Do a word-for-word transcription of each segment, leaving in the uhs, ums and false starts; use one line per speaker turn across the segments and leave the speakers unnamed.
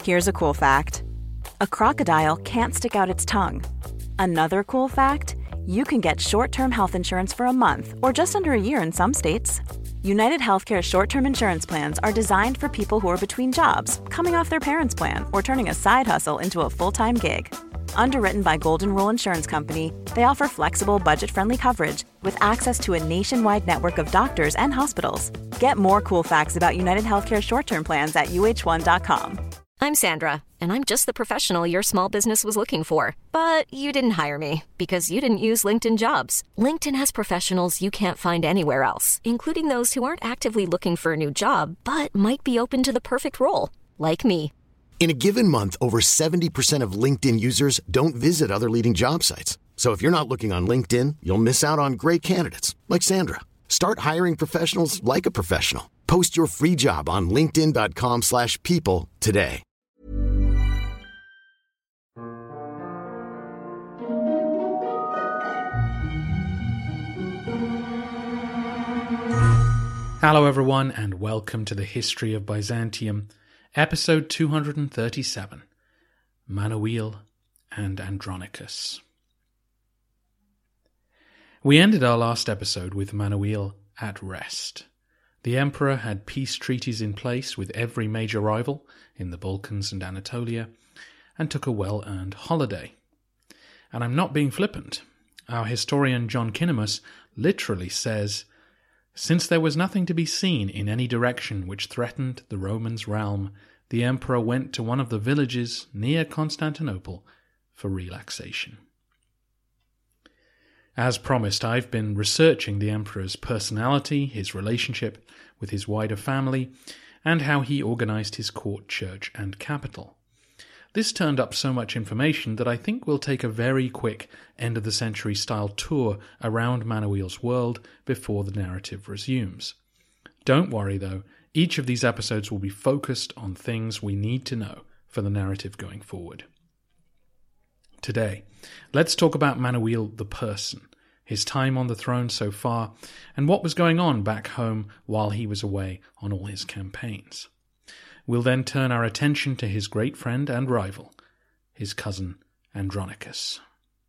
Here's a cool fact. A crocodile can't stick out its tongue. Another cool fact, you can get short-term health insurance for a month or just under a year in some states. United Healthcare short-term insurance plans are designed for people who are between jobs, coming off their parents' plan, or turning a side hustle into a full-time gig. Underwritten by Golden Rule Insurance Company, they offer flexible, budget-friendly coverage with access to a nationwide network of doctors and hospitals. Get more cool facts about United Healthcare short-term plans at U H one dot com.
I'm Sandra, and I'm just the professional your small business was looking for. But you didn't hire me because you didn't use LinkedIn Jobs. LinkedIn has professionals you can't find anywhere else, including those who aren't actively looking for a new job, but might be open to the perfect role, like me.
In a given month, over seventy percent of LinkedIn users don't visit other leading job sites. So if you're not looking on LinkedIn, you'll miss out on great candidates like Sandra. Start hiring professionals like a professional. Post your free job on linkedin dot com slash people today.
Hello everyone, and welcome to the History of Byzantium, episode two hundred thirty-seven, Manuel and Andronicus. We ended our last episode with Manuel at rest. The emperor had peace treaties in place with every major rival in the Balkans and Anatolia, and took a well-earned holiday. And I'm not being flippant. Our historian John Kinnamus literally says, "Since there was nothing to be seen in any direction which threatened the Romans' realm, the emperor went to one of the villages near Constantinople for relaxation." As promised, I've been researching the emperor's personality, his relationship with his wider family, and how he organized his court, church, and capital. This turned up so much information that I think we'll take a very quick end-of-the-century style tour around Manuel's world before the narrative resumes. Don't worry though, each of these episodes will be focused on things we need to know for the narrative going forward. Today, let's talk about Manuel the person, his time on the throne so far, and what was going on back home while he was away on all his campaigns. We'll then turn our attention to his great friend and rival, his cousin Andronicus.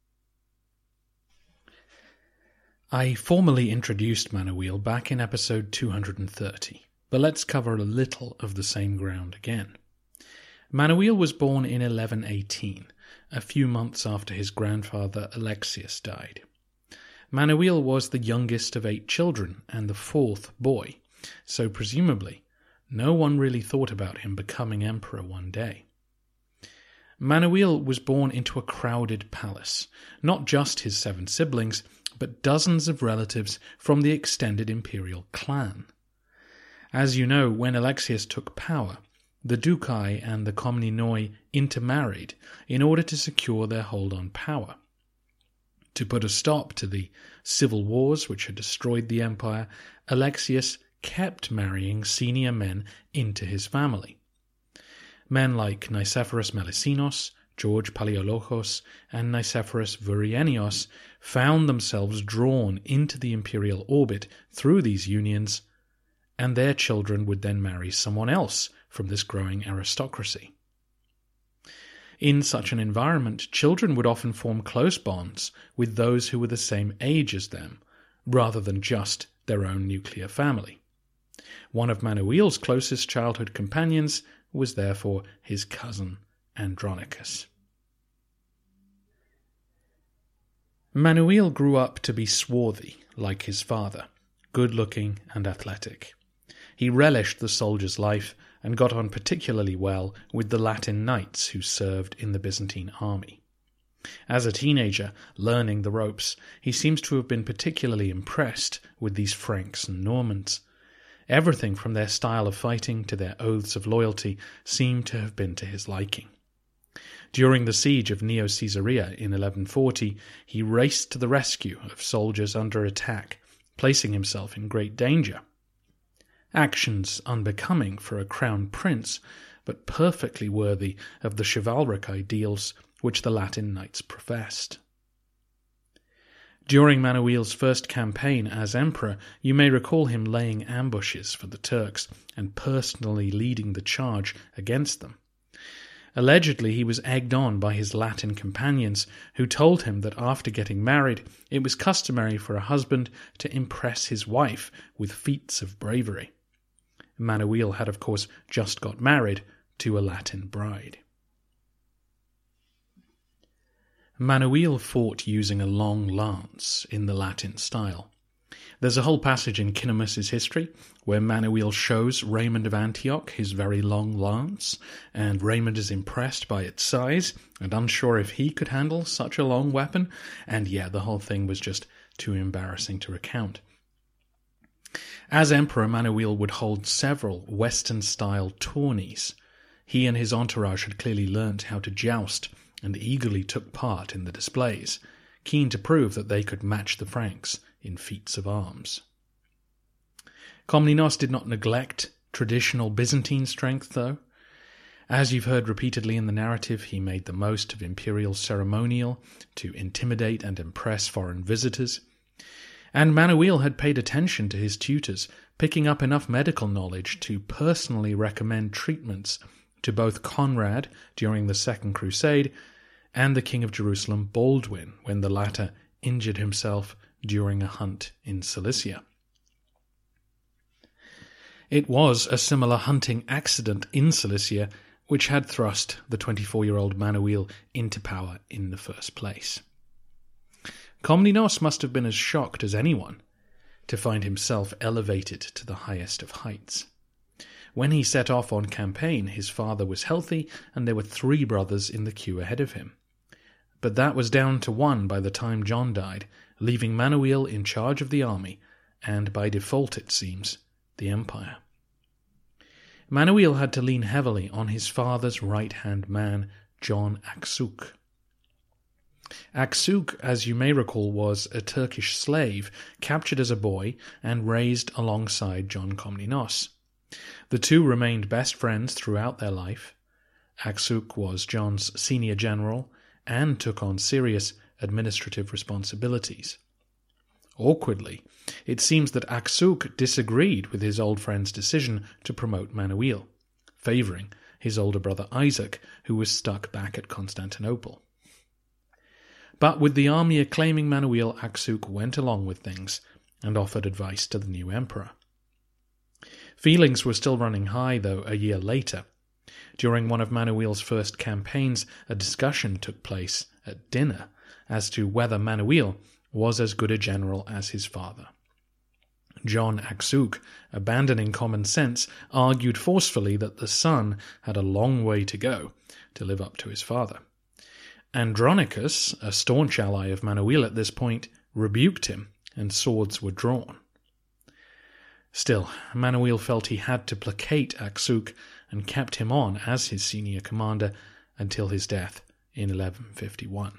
I formally introduced Manuel back in episode two hundred thirty, but let's cover a little of the same ground again. Manuel was born in eleven eighteen, a few months after his grandfather Alexius died. Manuel was the youngest of eight children and the fourth boy, so presumably no one really thought about him becoming emperor one day. Manuel was born into a crowded palace, not just his seven siblings, but dozens of relatives from the extended imperial clan. As you know, when Alexius took power, the Ducai and the Komnenoi intermarried in order to secure their hold on power. To put a stop to the civil wars which had destroyed the empire, Alexius kept marrying senior men into his family. Men like Nicephorus Melesinos, George Palaeologus, and Nicephorus Vurienios found themselves drawn into the imperial orbit through these unions, and their children would then marry someone else from this growing aristocracy. In such an environment, children would often form close bonds with those who were the same age as them, rather than just their own nuclear family. One of Manuel's closest childhood companions was therefore his cousin Andronicus. Manuel grew up to be swarthy, like his father, good-looking and athletic. He relished the soldier's life and got on particularly well with the Latin knights who served in the Byzantine army. As a teenager, learning the ropes, he seems to have been particularly impressed with these Franks and Normans. Everything from their style of fighting to their oaths of loyalty seemed to have been to his liking. During the siege of Neo-Caesarea in eleven forty, he raced to the rescue of soldiers under attack, placing himself in great danger. Actions unbecoming for a crown prince, but perfectly worthy of the chivalric ideals which the Latin knights professed. During Manuel's first campaign as emperor, you may recall him laying ambushes for the Turks and personally leading the charge against them. Allegedly, he was egged on by his Latin companions, who told him that after getting married, it was customary for a husband to impress his wife with feats of bravery. Manuel had, of course, just got married to a Latin bride. Manuel fought using a long lance in the Latin style. There's a whole passage in Cinemus's history where Manuel shows Raymond of Antioch his very long lance, and Raymond is impressed by its size and unsure if he could handle such a long weapon, and yeah, the whole thing was just too embarrassing to recount. As emperor, Manuel would hold several Western-style tourneys. He and his entourage had clearly learnt how to joust and eagerly took part in the displays, keen to prove that they could match the Franks in feats of arms. Komnenos did not neglect traditional Byzantine strength, though. As you've heard repeatedly in the narrative, he made the most of imperial ceremonial to intimidate and impress foreign visitors. And Manuel had paid attention to his tutors, picking up enough medical knowledge to personally recommend treatments to both Conrad during the Second Crusade and the King of Jerusalem Baldwin when the latter injured himself during a hunt in Cilicia. It was a similar hunting accident in Cilicia which had thrust the twenty-four-year-old Manuel into power in the first place. Komnenos must have been as shocked as anyone to find himself elevated to the highest of heights. When he set off on campaign, his father was healthy, and there were three brothers in the queue ahead of him. But that was down to one by the time John died, leaving Manuel in charge of the army, and by default, it seems, the empire. Manuel had to lean heavily on his father's right-hand man, John Aksuk. Aksuk, as you may recall, was a Turkish slave captured as a boy and raised alongside John Komnenos. The two remained best friends throughout their life. Aksuk was John's senior general and took on serious administrative responsibilities. Awkwardly, it seems that Aksuk disagreed with his old friend's decision to promote Manuel, favouring his older brother Isaac, who was stuck back at Constantinople. But with the army acclaiming Manuel, Aksuk went along with things and offered advice to the new emperor. Feelings were still running high, though, a year later. During one of Manuel's first campaigns, a discussion took place at dinner as to whether Manuel was as good a general as his father. John Aksuk, abandoning common sense, argued forcefully that the son had a long way to go to live up to his father. Andronicus, a staunch ally of Manuel at this point, rebuked him, and swords were drawn. Still, Manuel felt he had to placate Aksuk and kept him on as his senior commander until his death in eleven fifty-one.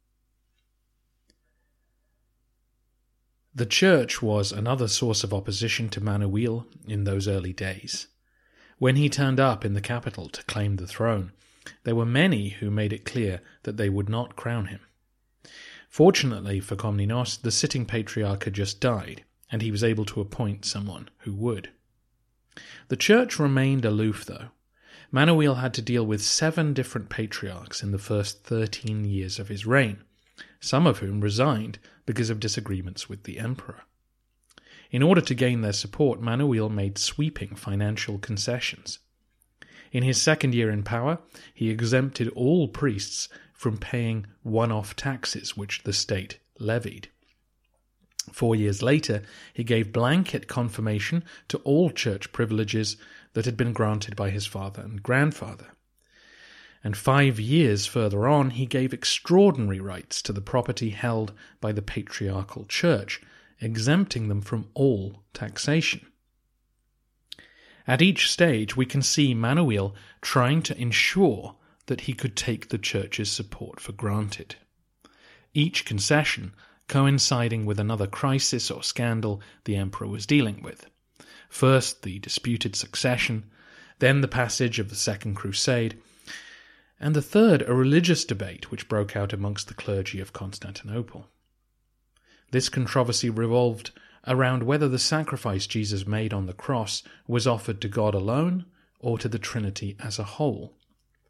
The church was another source of opposition to Manuel in those early days. When he turned up in the capital to claim the throne, there were many who made it clear that they would not crown him. Fortunately for Komnenos, the sitting patriarch had just died, and he was able to appoint someone who would. The church remained aloof, though. Manuel had to deal with seven different patriarchs in the first thirteen years of his reign, some of whom resigned because of disagreements with the emperor. In order to gain their support, Manuel made sweeping financial concessions. In his second year in power, he exempted all priests from paying one-off taxes which the state levied. Four years later, he gave blanket confirmation to all church privileges that had been granted by his father and grandfather. And five years further on, he gave extraordinary rights to the property held by the patriarchal church, exempting them from all taxation. At each stage, we can see Manuel trying to ensure that he could take the church's support for granted. Each concession coinciding with another crisis or scandal the emperor was dealing with. First, the disputed succession, then the passage of the Second Crusade, and the third, a religious debate which broke out amongst the clergy of Constantinople. This controversy revolved around whether the sacrifice Jesus made on the cross was offered to God alone or to the Trinity as a whole.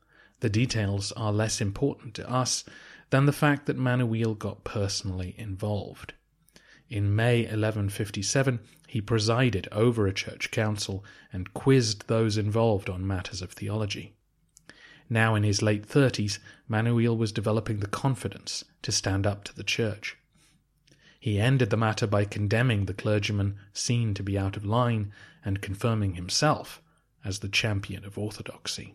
The details are less important to us than the fact that Manuel got personally involved. In May eleven fifty-seven, he presided over a church council and quizzed those involved on matters of theology. Now in his late thirties, Manuel was developing the confidence to stand up to the church. He ended the matter by condemning the clergyman seen to be out of line and confirming himself as the champion of orthodoxy.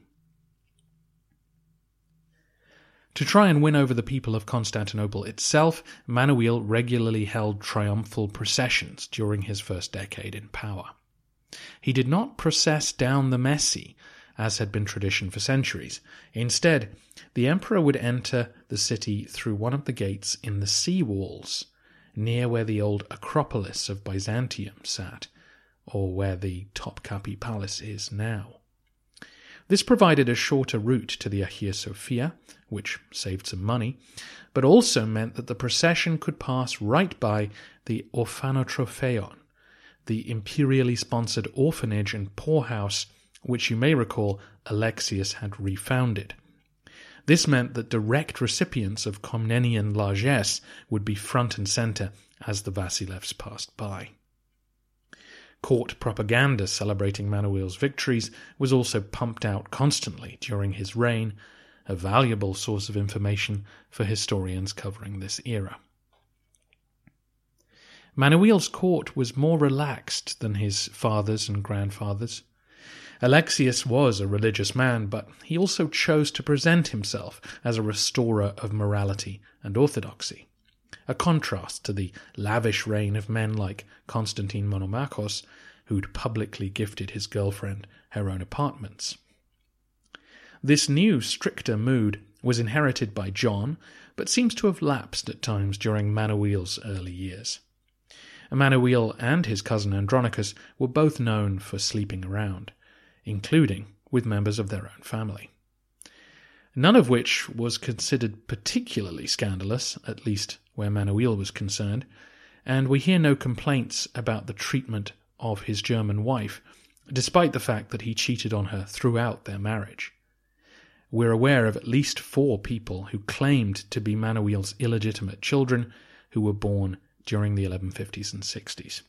To try and win over the people of Constantinople itself, Manuel regularly held triumphal processions during his first decade in power. He did not process down the Messi, as had been tradition for centuries. Instead, the emperor would enter the city through one of the gates in the sea walls, near where the old Acropolis of Byzantium sat, or where the Topkapi Palace is now. This provided a shorter route to the Hagia Sophia, which saved some money, but also meant that the procession could pass right by the Orphanotropheon, the imperially sponsored orphanage and poorhouse which you may recall Alexius had refounded. This meant that direct recipients of Komnenian largesse would be front and centre as the Vasilevs passed by. Court propaganda celebrating Manuel's victories was also pumped out constantly during his reign, a valuable source of information for historians covering this era. Manuel's court was more relaxed than his father's and grandfather's. Alexius was a religious man, but he also chose to present himself as a restorer of morality and orthodoxy, a contrast to the lavish reign of men like Constantine Monomachos, who'd publicly gifted his girlfriend her own apartments. This new, stricter mood was inherited by John, but seems to have lapsed at times during Manuel's early years. Manuel and his cousin Andronicus were both known for sleeping around, including with members of their own family. None of which was considered particularly scandalous, at least where Manuel was concerned, and we hear no complaints about the treatment of his German wife, despite the fact that he cheated on her throughout their marriage. We're aware of at least four people who claimed to be Manuel's illegitimate children who were born during the eleven fifties and sixties.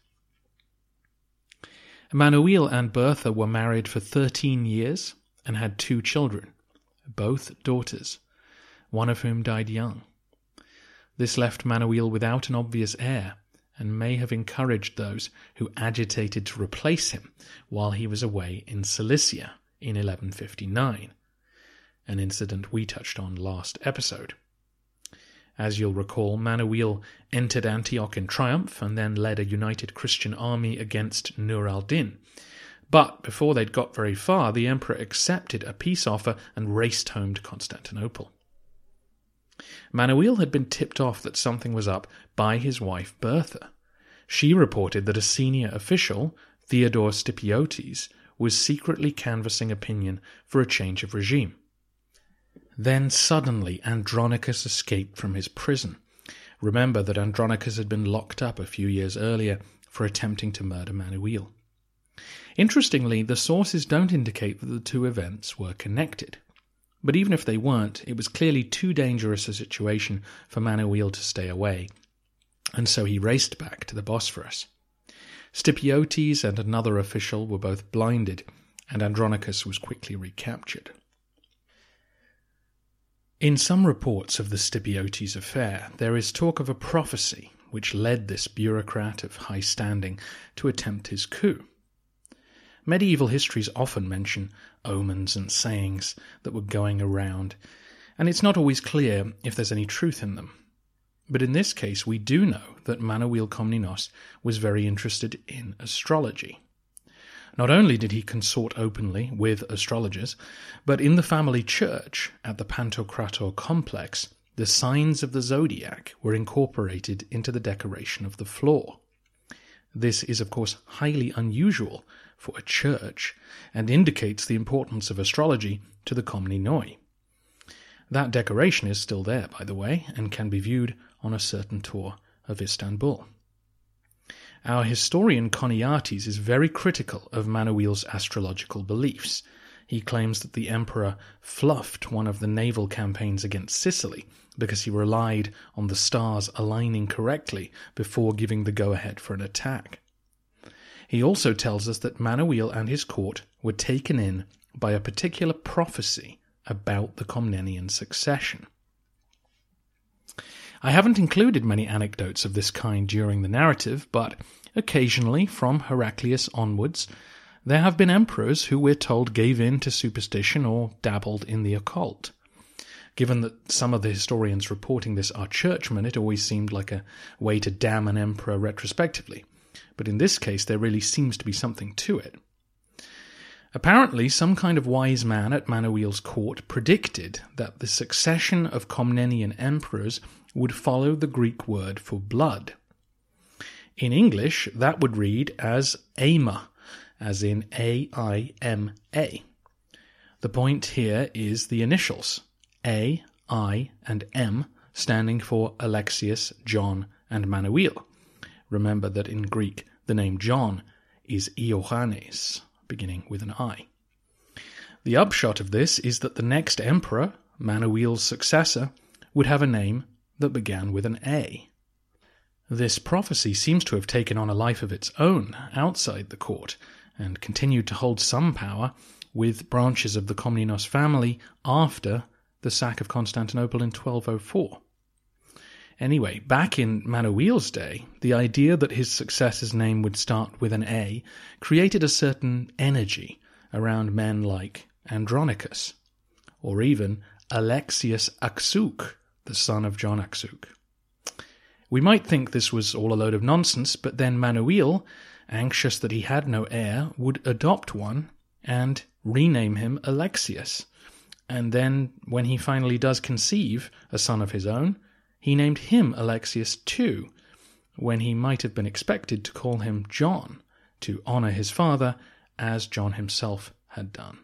Manuel and Bertha were married for thirteen years and had two children, both daughters, one of whom died young. This left Manuel without an obvious heir and may have encouraged those who agitated to replace him while he was away in Cilicia in eleven fifty-nine, an incident we touched on last episode. As you'll recall, Manuel entered Antioch in triumph and then led a united Christian army against Nur al-Din. But before they'd got very far, the emperor accepted a peace offer and raced home to Constantinople. Manuel had been tipped off that something was up by his wife Bertha. She reported that a senior official, Theodore Stipiotes, was secretly canvassing opinion for a change of regime. Then suddenly Andronicus escaped from his prison. Remember that Andronicus had been locked up a few years earlier for attempting to murder Manuel. Interestingly, the sources don't indicate that the two events were connected. But even if they weren't, it was clearly too dangerous a situation for Manuel to stay away, and so he raced back to the Bosphorus. Stipiotes and another official were both blinded, and Andronicus was quickly recaptured. In some reports of the Stipiotes affair, there is talk of a prophecy which led this bureaucrat of high standing to attempt his coup. Medieval histories often mention omens and sayings that were going around, and it's not always clear if there's any truth in them. But in this case, we do know that Manuel Komnenos was very interested in astrology. Not only did he consort openly with astrologers, but in the family church at the Pantokrator complex, the signs of the zodiac were incorporated into the decoration of the floor. This is, of course, highly unusual for a church and indicates the importance of astrology to the Komnenoi. That decoration is still there, by the way, and can be viewed on a certain tour of Istanbul. Our historian Choniates is very critical of Manuel's astrological beliefs. He claims that the emperor fluffed one of the naval campaigns against Sicily because he relied on the stars aligning correctly before giving the go-ahead for an attack. He also tells us that Manuel and his court were taken in by a particular prophecy about the Komnenian succession. I haven't included many anecdotes of this kind during the narrative, but occasionally, from Heraclius onwards, there have been emperors who we're told gave in to superstition or dabbled in the occult. Given that some of the historians reporting this are churchmen, it always seemed like a way to damn an emperor retrospectively. But in this case, there really seems to be something to it. Apparently, some kind of wise man at Manuel's court predicted that the succession of Komnenian emperors would follow the Greek word for blood. In English, that would read as Aima, as in A I M A. The point here is the initials, A, I, and M, standing for Alexius, John, and Manuel. Remember that in Greek, the name John is Ioannes, beginning with an I. The upshot of this is that the next emperor, Manuel's successor, would have a name that began with an A. This prophecy seems to have taken on a life of its own outside the court, and continued to hold some power with branches of the Komnenos family after the sack of Constantinople in twelve oh four. Anyway, back in Manuel's day, the idea that his successor's name would start with an A created a certain energy around men like Andronicus, or even Alexius Aksuk, the son of John Aksuk. We might think this was all a load of nonsense, but then Manuel, anxious that he had no heir, would adopt one and rename him Alexius. And then, when he finally does conceive a son of his own, he named him Alexius too, when he might have been expected to call him John, to honour his father, as John himself had done.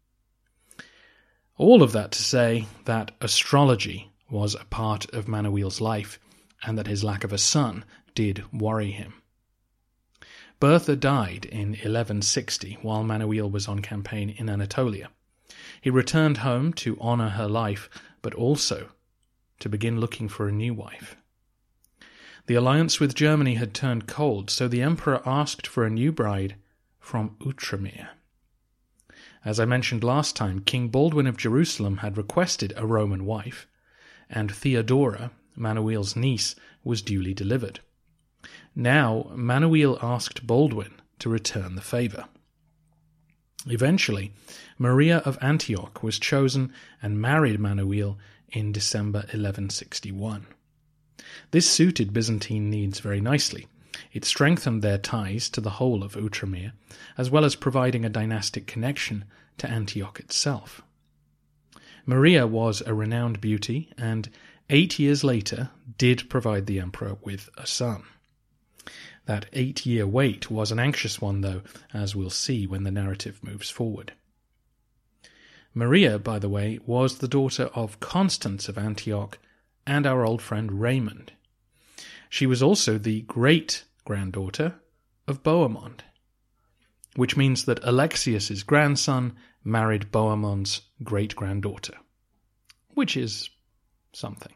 All of that to say that astrology was a part of Manuel's life, and that his lack of a son did worry him. Bertha died in eleven sixty while Manuel was on campaign in Anatolia. He returned home to honour her life, but also to begin looking for a new wife. The alliance with Germany had turned cold, so the emperor asked for a new bride from Outremer. As I mentioned last time, King Baldwin of Jerusalem had requested a Roman wife, and Theodora, Manuel's niece, was duly delivered. Now Manuel asked Baldwin to return the favour. Eventually, Maria of Antioch was chosen and married Manuel in December eleven sixty-one. This suited Byzantine needs very nicely. It strengthened their ties to the whole of Outremer, as well as providing a dynastic connection to Antioch itself. Maria was a renowned beauty, and eight years later did provide the emperor with a son. That eight-year wait was an anxious one, though, as we'll see when the narrative moves forward. Maria, by the way, was the daughter of Constance of Antioch and our old friend Raymond. She was also the great-granddaughter of Bohemond, which means that Alexius's grandson married Bohemond's great-granddaughter, which is something.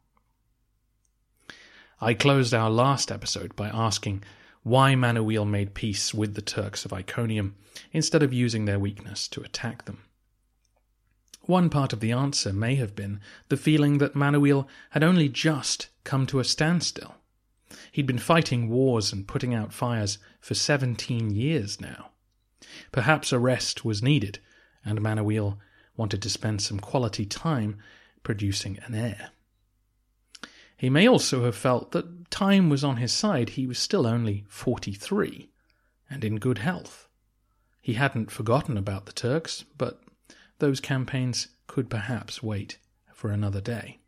I closed our last episode by asking why Manuel made peace with the Turks of Iconium instead of using their weakness to attack them. One part of the answer may have been the feeling that Manuel had only just come to a standstill. He'd been fighting wars and putting out fires for seventeen years now. Perhaps a rest was needed, and Manuel wanted to spend some quality time producing an heir. He may also have felt that time was on his side. He was still only forty-three, and in good health. He hadn't forgotten about the Turks, but those campaigns could perhaps wait for another day.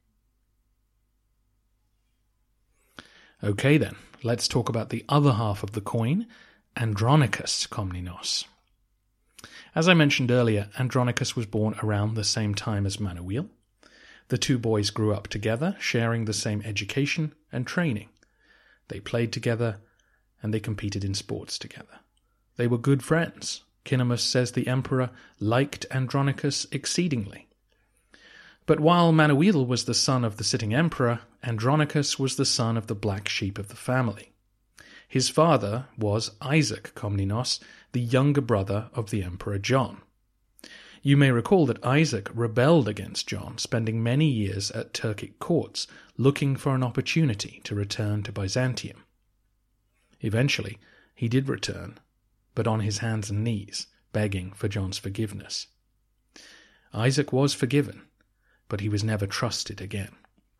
Okay then, let's talk about the other half of the coin, Andronicus Komnenos. As I mentioned earlier, Andronicus was born around the same time as Manuel. The two boys grew up together, sharing the same education and training. They played together, and they competed in sports together. They were good friends, Cinemus says the emperor liked Andronicus exceedingly. But while Manuel was the son of the sitting emperor, Andronicus was the son of the black sheep of the family. His father was Isaac Komnenos, the younger brother of the Emperor John. You may recall that Isaac rebelled against John, spending many years at Turkic courts, looking for an opportunity to return to Byzantium. Eventually, he did return, but on his hands and knees, begging for John's forgiveness. Isaac was forgiven, but he was never trusted again.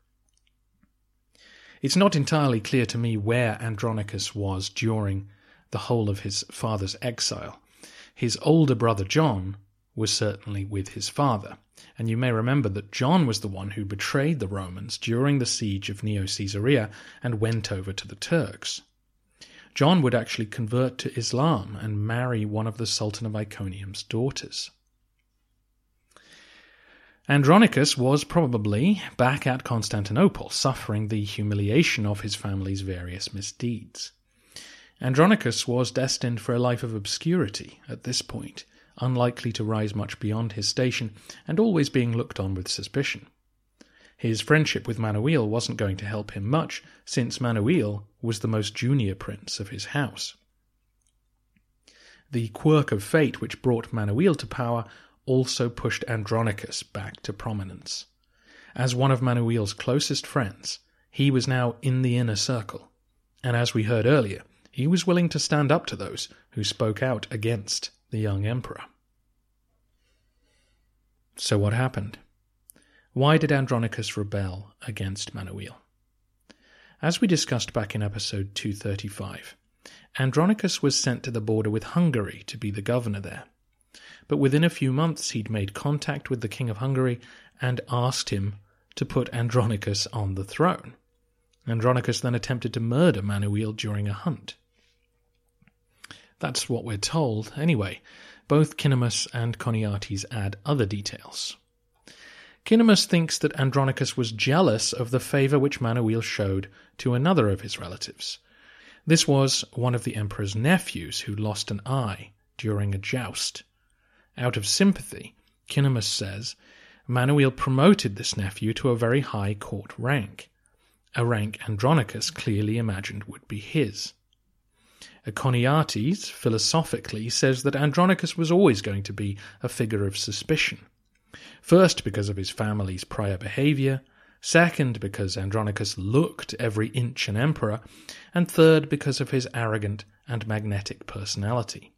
It's not entirely clear to me where Andronicus was during the whole of his father's exile. His older brother John was certainly with his father, and you may remember that John was the one who betrayed the Romans during the siege of Neo-Caesarea and went over to the Turks. John would actually convert to Islam and marry one of the Sultan of Iconium's daughters. Andronicus was probably back at Constantinople, suffering the humiliation of his family's various misdeeds. Andronicus was destined for a life of obscurity at this point, unlikely to rise much beyond his station, and always being looked on with suspicion. His friendship with Manuel wasn't going to help him much, since Manuel was the most junior prince of his house. The quirk of fate which brought Manuel to power also pushed Andronicus back to prominence. As one of Manuel's closest friends, he was now in the inner circle, and as we heard earlier, he was willing to stand up to those who spoke out against the young emperor. So what happened? Why did Andronicus rebel against Manuel? As we discussed back in episode two thirty-five, Andronicus was sent to the border with Hungary to be the governor there. But within a few months he'd made contact with the king of Hungary and asked him to put Andronicus on the throne. Andronicus then attempted to murder Manuel during a hunt. That's what we're told. Anyway, both Cinemus and Choniates add other details. Cinemus thinks that Andronicus was jealous of the favour which Manuel showed to another of his relatives. This was one of the emperor's nephews who lost an eye during a joust. Out of sympathy, Cinemus says, Manuel promoted this nephew to a very high court rank, a rank Andronicus clearly imagined would be his. Choniates, philosophically, says that Andronicus was always going to be a figure of suspicion. First, because of his family's prior behaviour, second, because Andronicus looked every inch an emperor, and third, because of his arrogant and magnetic personality.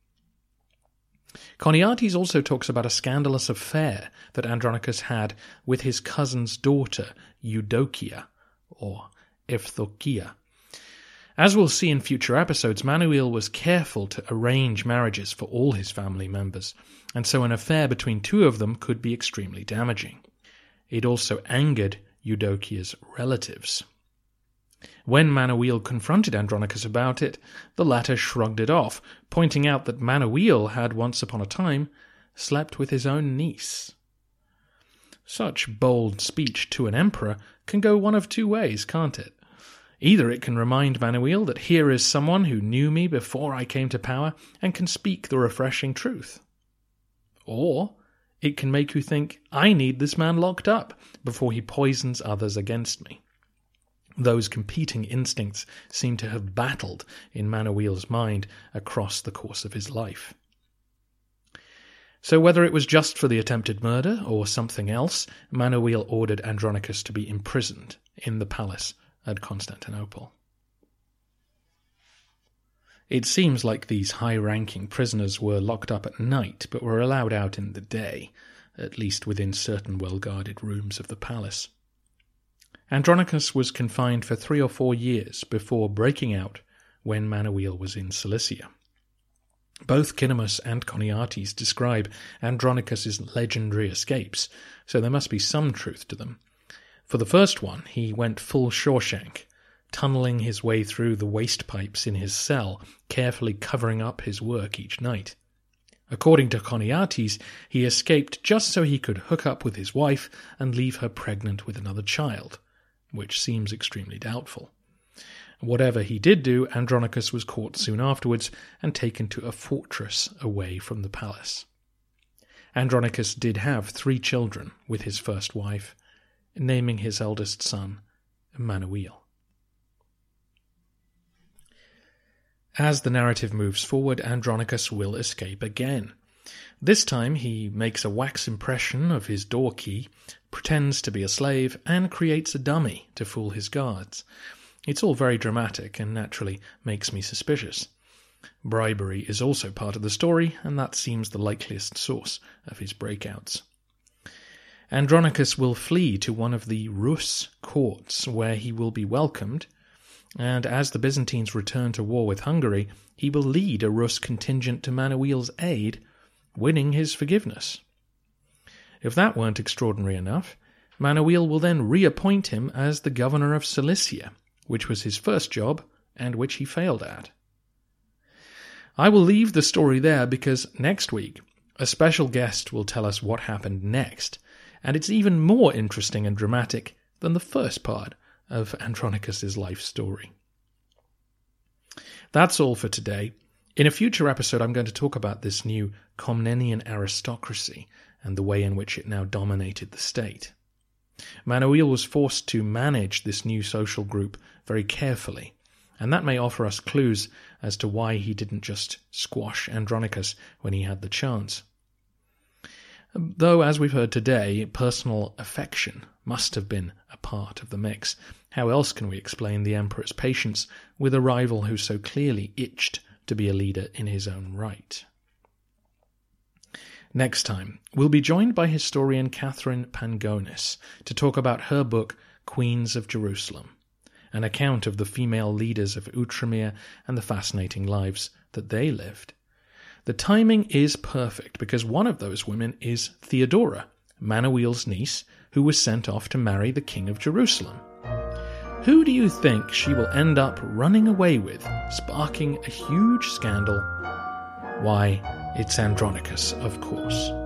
Choniates also talks about a scandalous affair that Andronicus had with his cousin's daughter, Eudokia, or Evthokia. As we'll see in future episodes, Manuel was careful to arrange marriages for all his family members, and so an affair between two of them could be extremely damaging. It also angered Eudokia's relatives. When Manuel confronted Andronicus about it, the latter shrugged it off, pointing out that Manuel had once upon a time slept with his own niece. Such bold speech to an emperor can go one of two ways, can't it? Either it can remind Manuel that here is someone who knew me before I came to power and can speak the refreshing truth. Or it can make you think, I need this man locked up before he poisons others against me. Those competing instincts seem to have battled in Manuel's mind across the course of his life. So whether it was just for the attempted murder or something else, Manuel ordered Andronicus to be imprisoned in the palace at Constantinople. It seems like these high-ranking prisoners were locked up at night, but were allowed out in the day, at least within certain well-guarded rooms of the palace. Andronicus was confined for three or four years before breaking out when Manuel was in Cilicia. Both Cinemus and Choniates describe Andronicus's legendary escapes, so there must be some truth to them. For the first one, he went full Shawshank, tunnelling his way through the waste pipes in his cell, carefully covering up his work each night. According to Choniates, he escaped just so he could hook up with his wife and leave her pregnant with another child, which seems extremely doubtful. Whatever he did do, Andronicus was caught soon afterwards and taken to a fortress away from the palace. Andronicus did have three children with his first wife, naming his eldest son Manuel. As the narrative moves forward, Andronicus will escape again. This time he makes a wax impression of his door key, pretends to be a slave, and creates a dummy to fool his guards. It's all very dramatic and naturally makes me suspicious. Bribery is also part of the story, and that seems the likeliest source of his breakouts. Andronicus will flee to one of the Rus courts, where he will be welcomed, and as the Byzantines return to war with Hungary, he will lead a Rus contingent to Manuel's aid, winning his forgiveness. If that weren't extraordinary enough, Manuel will then reappoint him as the governor of Cilicia, which was his first job and which he failed at. I will leave the story there because next week a special guest will tell us what happened next, and it's even more interesting and dramatic than the first part of Andronicus's life story. That's all for today. In a future episode, I'm going to talk about this new Comnenian aristocracy and the way in which it now dominated the state. Manuel was forced to manage this new social group very carefully, and that may offer us clues as to why he didn't just squash Andronicus when he had the chance. Though, as we've heard today, personal affection must have been a part of the mix. How else can we explain the emperor's patience with a rival who so clearly itched to be a leader in his own right? Next time, we'll be joined by historian Catherine Pangonis to talk about her book Queens of Jerusalem, an account of the female leaders of Outremer and the fascinating lives that they lived. The timing is perfect because one of those women is Theodora, Manuel's niece, who was sent off to marry the king of Jerusalem. Who do you think she will end up running away with, sparking a huge scandal? Why, it's Andronicus, of course.